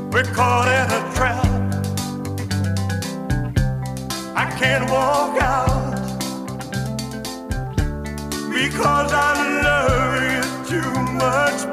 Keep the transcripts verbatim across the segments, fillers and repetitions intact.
We're caught in a trap. I can't walk out because I love you too much,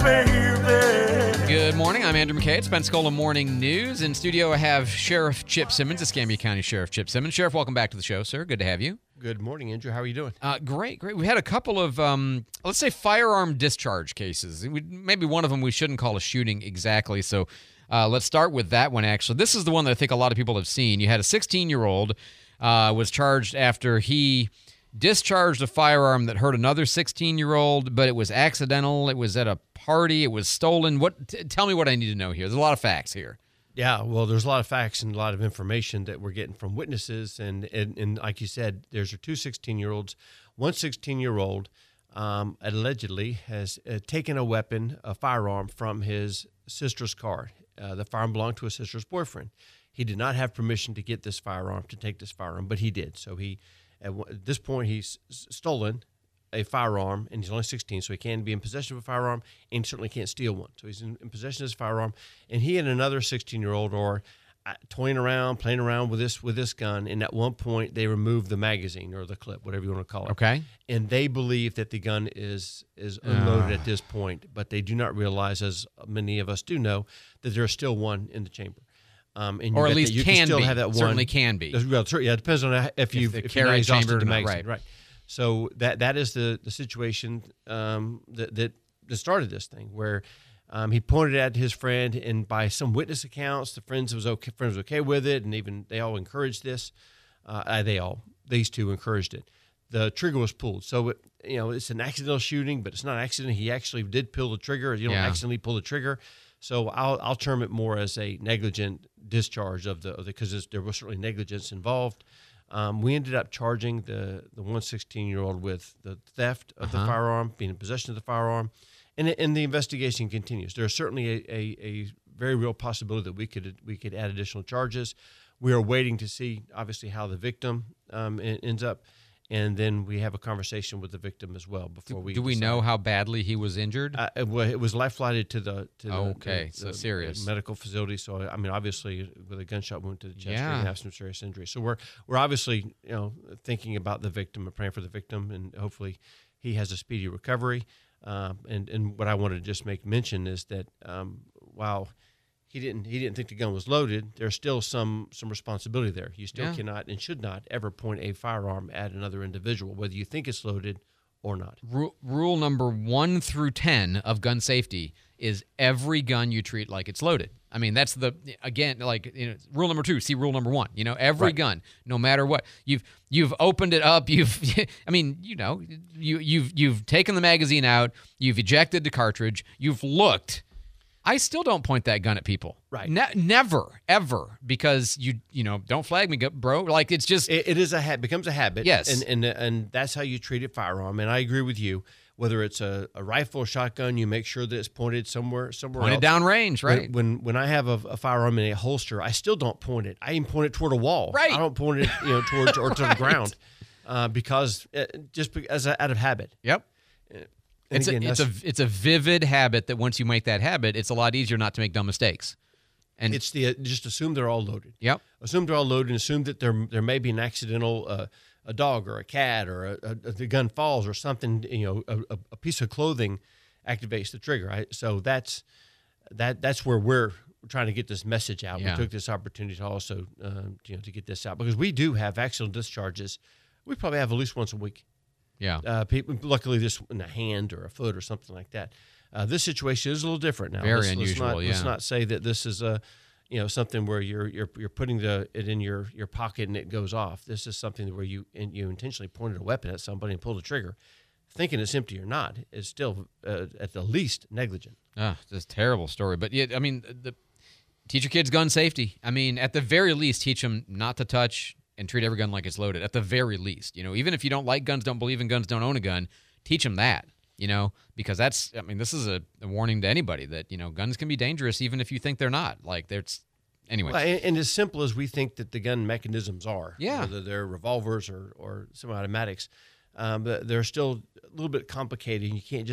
baby. Good morning. I'm Andrew McKay. It's Pensacola Morning News. In studio, I have Sheriff Chip Simmons, Escambia County Sheriff Chip Simmons. Sheriff, welcome back to the show, sir. Good to have you. Good morning, Andrew. How are you doing? Uh, great, great. We had a couple of, um, let's say, firearm discharge cases. We, maybe one of them we shouldn't call a shooting exactly, so uh, let's start with that one, actually. This is the one that I think a lot of people have seen. You had a sixteen-year-old uh, was charged after he discharged a firearm that hurt another sixteen-year-old, but it was accidental. It was at a party. It was stolen. What? T- tell me what I need to know here. There's a lot of facts here. Yeah, well, there's a lot of facts and a lot of information that we're getting from witnesses. And, and, and like you said, there's two sixteen-year-olds. One sixteen-year-old um, allegedly has uh, taken a weapon, a firearm, from his sister's car. Uh, the firearm belonged to his sister's boyfriend. He did not have permission to get this firearm, to take this firearm, but he did. So he, at, at this point, he's stolen a firearm, and he's only sixteen, so he can't be in possession of a firearm, and he certainly can't steal one. So he's in, in possession of his firearm, and he and another sixteen-year-old are uh, toying around, playing around with this with this gun, and at one point they remove the magazine or the clip, whatever you want to call it. Okay. And they believe that the gun is is unloaded uh. at this point, but they do not realize, as many of us do know, that there's still one in the chamber. Um, and or at least that, you can, can still be. have that one. Certainly can be. Well, yeah, it depends on if you've the if you're not carry exhausted chamber the or not, magazine, right. right? So that that is the the situation um, that, that that started this thing, where um, he pointed at his friend, and by some witness accounts, the friends was okay, friends was okay with it, and even they all encouraged this. Uh, they all these two encouraged it. The trigger was pulled, so it, you know it's an accidental shooting, but it's not an accident. He actually did pull the trigger. You don't Yeah. accidentally pull the trigger. So I'll I'll term it more as a negligent discharge of the because there was certainly negligence involved. Um, we ended up charging the the one sixteen-year-old with the theft of Uh-huh. the firearm, being in possession of the firearm, and and the investigation continues. There's certainly a, a, a very real possibility that we could we could add additional charges. We are waiting to see, obviously, how the victim um, ends up, and then we have a conversation with the victim as well before do, we. Do we decide. know how badly he was injured? Uh, it, wa- it was life flighted to the to the, Okay, the, so the serious. medical facility. So I mean, obviously, with a gunshot wound to the chest, Yeah. you're gonna have some serious injury. So we're we're obviously you know thinking about the victim and praying for the victim, and hopefully he has a speedy recovery. Um, and and what I wanted to just make mention is that um, while he didn't he didn't think the gun was loaded, there's still some some responsibility there. You still Yeah. cannot and should not ever point a firearm at another individual, whether you think it's loaded or not. Ru- Rule number one through ten of gun safety is every gun you treat like it's loaded. I mean, that's the, again, like, you know, rule number two, see rule number one. You know, every Right. gun, no matter what, you've you've opened it up, you've, I mean, you know, you you've you've taken the magazine out, you've ejected the cartridge, you've looked. I still don't point that gun at people. Right. Ne- never, ever, because you you know, don't flag me, bro. Like, it's just. It, it is a ha- becomes a habit. Yes. And, and and that's how you treat a firearm. And I agree with you. Whether it's a, a rifle or shotgun, you make sure that it's pointed somewhere somewhere Pointed else. down range, right? When, when when I have a, a firearm in a holster, I still don't point it. I even point it toward a wall. Right. I don't point it you know towards or to Right. the ground, uh, because uh, just be, as a, out of habit. Yep. And It's again, a, it's a that's- it's a vivid habit that once you make that habit, it's a lot easier not to make dumb mistakes. And it's the just assume they're all loaded. yep, Assume they're all loaded, and assume that there there may be an accidental uh, a dog or a cat or a, a, the gun falls or something. You know, a, a piece of clothing activates the trigger. Right? So that's that that's where we're trying to get this message out. Yeah. We took this opportunity to also uh, you know to get this out because we do have accidental discharges. We probably have at least once a week. yeah. Uh, people, luckily, this in a hand or a foot or something like that. Uh, this situation is a little different now. Very let's, unusual, Let's not, yeah. let's not say that this is a, you know, something where you're you're you're putting the it in your, your pocket and it goes off. This is something where you and you intentionally pointed a weapon at somebody and pulled the trigger, thinking it's empty or not. Is still uh, at the least negligent. Ah, it's a terrible story. But yeah, I mean, the teach your kids gun safety. I mean, at the very least, teach them not to touch and treat every gun like it's loaded. At the very least, you know, even if you don't like guns, don't believe in guns, don't own a gun, teach them that. You know, because that's, I mean, this is a, a warning to anybody that, you know, guns can be dangerous even if you think they're not. Like, there's, anyway. Well, and, and as simple as we think that the gun mechanisms are, Yeah. whether they're revolvers or, or semi-automatics, um, but they're still a little bit complicated. You can't just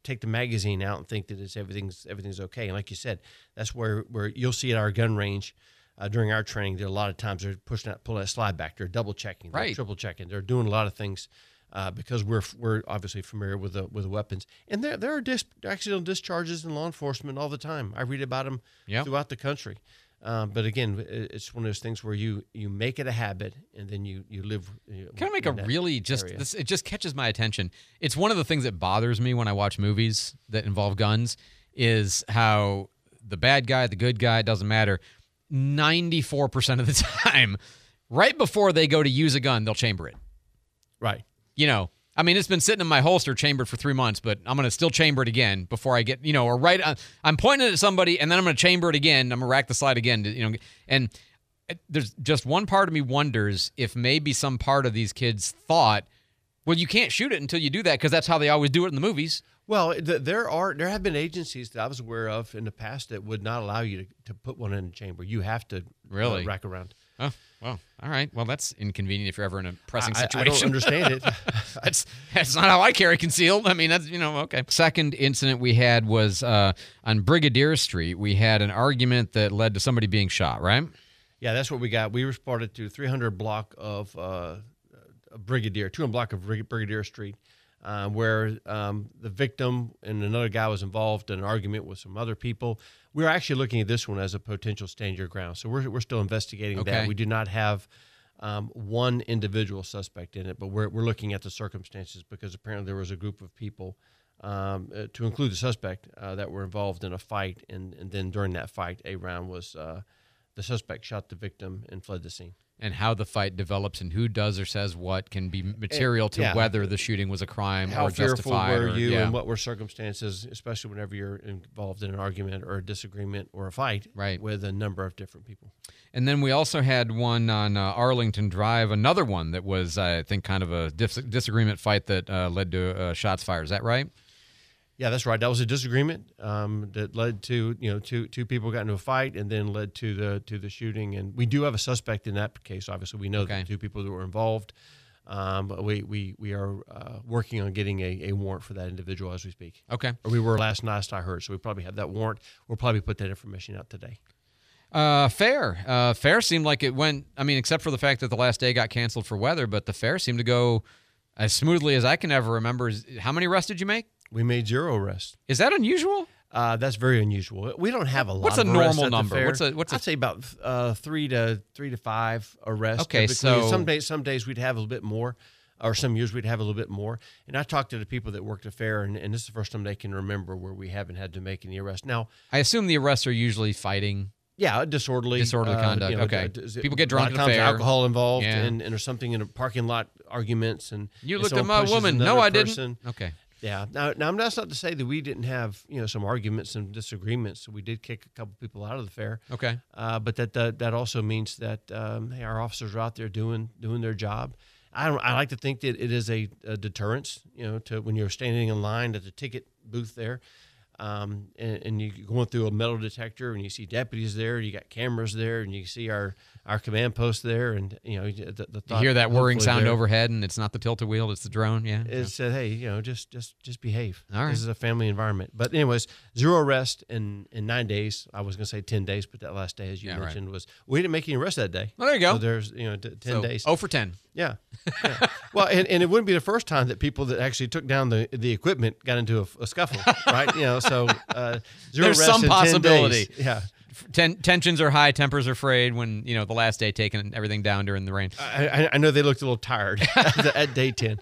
take the magazine out and think that it's everything's everything's okay. And like you said, that's where where you'll see at our gun range uh, during our training. There a lot of times they're pushing that pulling that slide back. They're double checking, they're Right. triple checking. They're doing a lot of things uh, because we're we're obviously familiar with the with the weapons. And there there are dis- accidental discharges in law enforcement all the time. I read about them Yep. throughout the country. Um, but again, it- it's one of those things where you you make it a habit and then you you live. You, Can I make a in that really just area. this? It just catches my attention. It's one of the things that bothers me when I watch movies that involve guns is how the bad guy, the good guy, it doesn't matter. ninety-four percent of the time, right before they go to use a gun, they'll chamber it. Right. You know, I mean, it's been sitting in my holster chambered for three months, but I'm going to still chamber it again before I get, you know, or right. Uh, I'm pointing at somebody and then I'm going to chamber it again. I'm going to rack the slide again, to, you know, and there's just one part of me wonders if maybe some part of these kids thought, well, you can't shoot it until you do that because that's how they always do it in the movies. Well, th- there are there have been agencies that I was aware of in the past that would not allow you to, to put one in a chamber. You have to Really? uh, rack around. Oh, well, all right. Well, that's inconvenient if you're ever in a pressing I, I situation. don't understand it. that's that's not how I carry concealed. I mean, that's, you know, okay. Second incident we had was uh, on Brigadier Street. We had an argument that led to somebody being shot, right? Yeah, that's what we got. We responded to three hundred block of uh, Brigadier, two hundred block of Brig- Brigadier Street, uh, where um, the victim and another guy was involved in an argument with some other people. We're actually looking at this one as a potential stand your ground. So we're we're still investigating Okay. that. We do not have um, one individual suspect in it, but we're we're looking at the circumstances because apparently there was a group of people, um, uh, to include the suspect, uh, that were involved in a fight, and, and then during that fight, a round was uh, the suspect shot the victim and fled the scene. And how the fight develops and who does or says what can be material to yeah. whether the shooting was a crime How or fearful justified. were or, you, yeah. and what were circumstances, especially whenever you're involved in an argument or a disagreement or a fight Right. with a number of different people. And then we also had one on uh, Arlington Drive, another one that was, I think, kind of a dis- disagreement fight that uh, led to uh, shots fired. Is that right? Yeah, that's right. That was a disagreement um, that led to, you know, two two people got into a fight and then led to the to the shooting. And we do have a suspect in that case. Obviously, we know Okay. the two people that were involved. Um, but we we we are uh, working on getting a, a warrant for that individual as we speak. Okay. Or we were last night, I heard. So we probably have that warrant. We'll probably put that information out today. Uh, fair. Uh, fair seemed like it went, I mean, except for the fact that the last day got canceled for weather, but the fair seemed to go as smoothly as I can ever remember. Is- How many arrests did you make? We made zero arrests. Is that unusual? Uh, that's very unusual. We don't have a lot. What's a of arrests normal at the number? fair. What's a- what's a- I'd say about uh, three to three to five arrests. Okay, typically. so- some days, some days we'd have a little bit more, or some years we'd have a little bit more. And I talked to the people that worked at fair, and, and this is the first time they can remember where we haven't had to make any arrests. Now, I assume the arrests are usually fighting. yeah, disorderly, Disorderly uh, conduct, you know, okay. d- d- People get a lot drunk of at a times fair. alcohol involved, Yeah. and, and there's something in a parking lot arguments, and You and looked at someone my pushes woman. No, another I person. didn't. Okay. Yeah. Now, now that's not to say that we didn't have, you know, some arguments and disagreements. We did kick a couple people out of the fair. Okay. Uh, but that, that that also means that um, hey, our officers are out there doing doing their job. I don't. I like to think that it is a, a deterrence, you know, to when you're standing in line at the ticket booth there, um, and, and you're going through a metal detector, and you see deputies there, and you got cameras there, and you see our, our command post there, and you know the, the You thought, hear that whirring hopefully sound there overhead, and it's not the tilt-a-wheel, it's the drone. Yeah. is said, hey, you know, just just just behave. All right. This is a family environment. But anyways, zero arrest in, in nine days. I was going to say ten days, but that last day, as you Yeah, right. mentioned, was we didn't make any arrests that day. Well, there you go. So there's you know t- ten So, days. oh for ten. Yeah. yeah. Well, and, and it wouldn't be the first time that people that actually took down the the equipment got into a, a scuffle, right? You know, so uh, zero There's arrests some in ten possibility. days. Yeah. Ten- tensions are high, tempers are frayed when, you know, the last day taking everything down during the rain. I, I, I know they looked a little tired at, at day ten.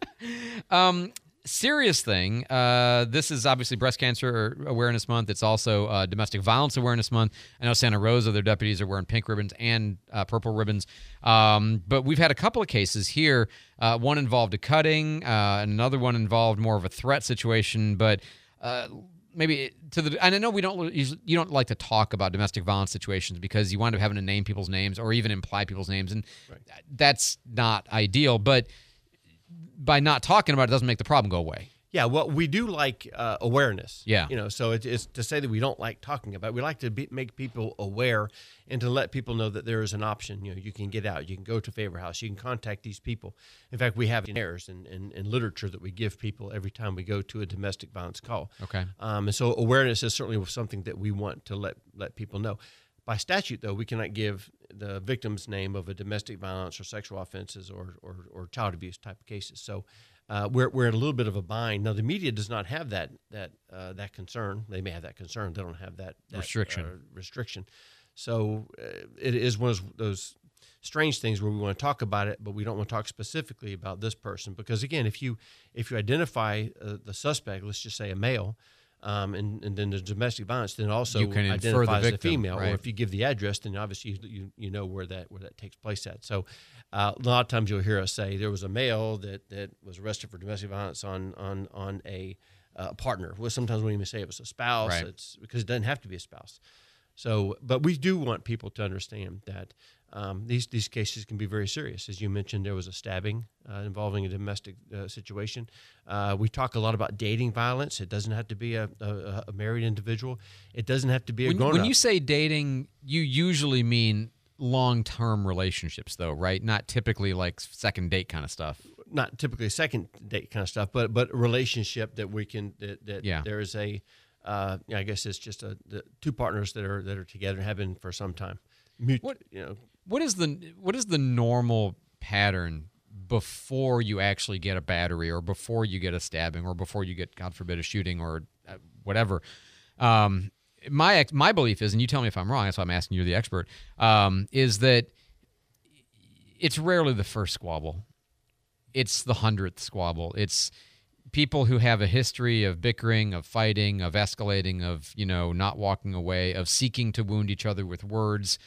Um, serious thing. Uh, this is obviously Breast Cancer Awareness Month. It's also uh, Domestic Violence Awareness Month. I know Santa Rosa, their deputies are wearing pink ribbons and uh, purple ribbons. Um, but we've had a couple of cases here. Uh, one involved a cutting, uh, and another one involved more of a threat situation. But uh, maybe to the and I know we don't usually, you don't like to talk about domestic violence situations because you wind up having to name people's names or even imply people's names, and that's not ideal. But by not talking about it doesn't make the problem go away. Yeah, well, we do like uh, awareness. Yeah. You know, so it's, it's to say that we don't like talking about it. We like to be, make people aware and to let people know that there is an option. You know, you can get out. You can go to Favor House. You can contact these people. In fact, we have errors and, and, and literature that we give people every time we go to a domestic violence call. Okay. Um, and so awareness is certainly something that we want to let, let people know. By statute, though, we cannot give the victim's name of a domestic violence or sexual offenses or, or, or child abuse type of cases. So uh, we're, we're in a little bit of a bind. Now, the media does not have that that uh, that concern. They may have that concern. They don't have that, that restriction. Uh, restriction. So uh, it is one of those strange things where we want to talk about it, but we don't want to talk specifically about this person. Because, again, if you, if you identify uh, the suspect, let's just say a male, Um, and, and then the domestic violence, then also You can infer the identifies the victim, female. right. Or if you give the address, then obviously you, you, you know where that where that takes place at. So uh, a lot of times you'll hear us say there was a male that, that was arrested for domestic violence on on on a uh, partner. Well, sometimes we even say it was a spouse. Right. It's because it doesn't have to be a spouse. So, but we do want people to understand that um, these these cases can be very serious. As you mentioned, there was a stabbing uh, involving a domestic uh, situation. Uh, we talk a lot about dating violence. It doesn't have to be a, a, a married individual. It doesn't have to be a When, grown-up. when you say dating, you usually mean long-term relationships, though, right? Not typically like second date kind of stuff. Not typically second date kind of stuff, but but a relationship that we can that, that Yeah. there is a. Uh, I guess it's just a, the two partners that are that are together and have been for some time. Mut- What- you know? What is the what is the normal pattern before you actually get a battery, or before you get a stabbing, or before you get, God forbid, a shooting, or uh, whatever? Um, my ex- my belief is, and you tell me if I'm wrong. That's why I'm asking. You're the expert. Um, is that it's rarely the first squabble. It's the hundredth squabble. It's people who have a history of bickering, of fighting, of escalating, of, you know, not walking away, of seeking to wound each other with words.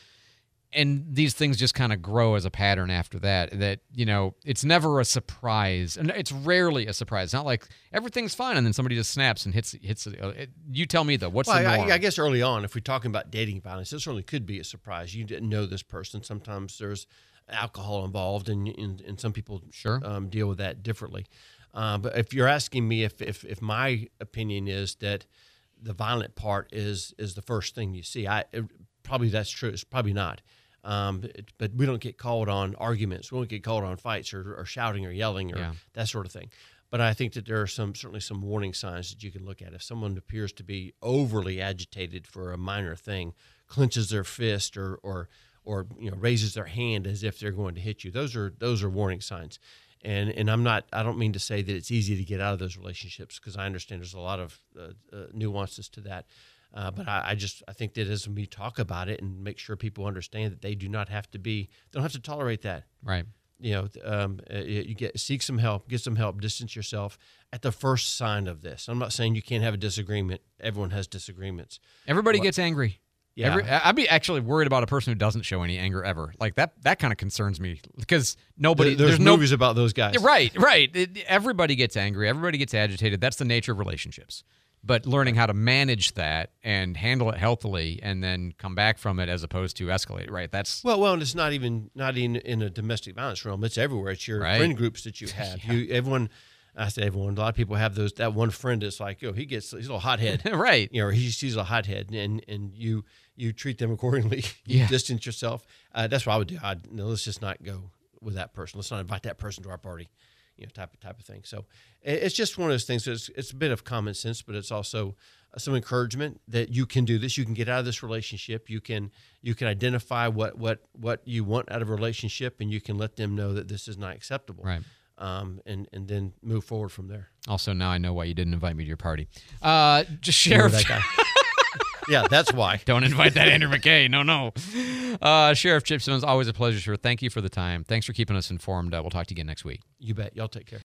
And these things just kind of grow as a pattern after that, that, you know, it's never a surprise. And it's rarely a surprise. It's not like everything's fine and then somebody just snaps and hits hits it. It- You tell me, though, what's Well, the norm? I, I guess early on, if we're talking about dating violence, this certainly could be a surprise. You didn't know this person. Sometimes there's alcohol involved, and and, and some people Sure. um, deal with that differently. Uh, but if you're asking me if, if if my opinion is that the violent part is is the first thing you see, I it, probably that's true. It's probably not. Um, but, but we don't get called on arguments. We don't get called on fights or, or shouting or yelling or Yeah. that sort of thing. But I think that there are some certainly some warning signs that you can look at. If someone appears to be overly agitated for a minor thing, clenches their fist or or or you know raises their hand as if they're going to hit you, those are those are warning signs. And and I'm not I don't mean to say that it's easy to get out of those relationships, because I understand there's a lot of uh, uh, nuances to that. Uh, but I, I just I think that as we talk about it and make sure people understand that they do not have to be they don't have to tolerate that. Right. You know, um, uh, you get seek some help, get some help, distance yourself at the first sign of this. I'm not saying you can't have a disagreement. Everyone has disagreements. Everybody Well, gets angry. Yeah. Every, I'd be actually worried about a person who doesn't show any anger ever. Like that. That kind of concerns me, because nobody. There- there's, no movies about those guys. Yeah, Right, right. It- everybody gets angry. Everybody gets agitated. That's the nature of relationships. But learning how to manage that and handle it healthily, and then come back from it as opposed to escalate. Right. That's Well, well, and it's not even not in in a domestic violence realm. It's everywhere. It's your Right. friend groups that you have. Yeah. You everyone. I say everyone. A lot of people have those. That one friend that's like, oh, he gets he's a little hothead. right. You know, or he sees a hothead, and and you you treat them accordingly. You Yeah. distance yourself. Uh, that's what I would do. I'd no, let's just not go with that person. Let's not invite that person to our party. You know, type of type of thing. So it- it's just one of those things. It's it's a bit of common sense, but it's also some encouragement that you can do this. You can get out of this relationship. You can you can identify what what what you want out of a relationship, and you can let them know that this is not acceptable. Right. Um, and and then move forward from there. Also, now I know why you didn't invite me to your party. Uh, just Sheriff. That guy. Yeah, that's why. Don't invite that Andrew McKay. No, no. Uh, Sheriff Chip Simmons, always a pleasure, sir. Thank you for the time. Thanks for keeping us informed. Uh, we'll talk to you again next week. You bet. Y'all take care.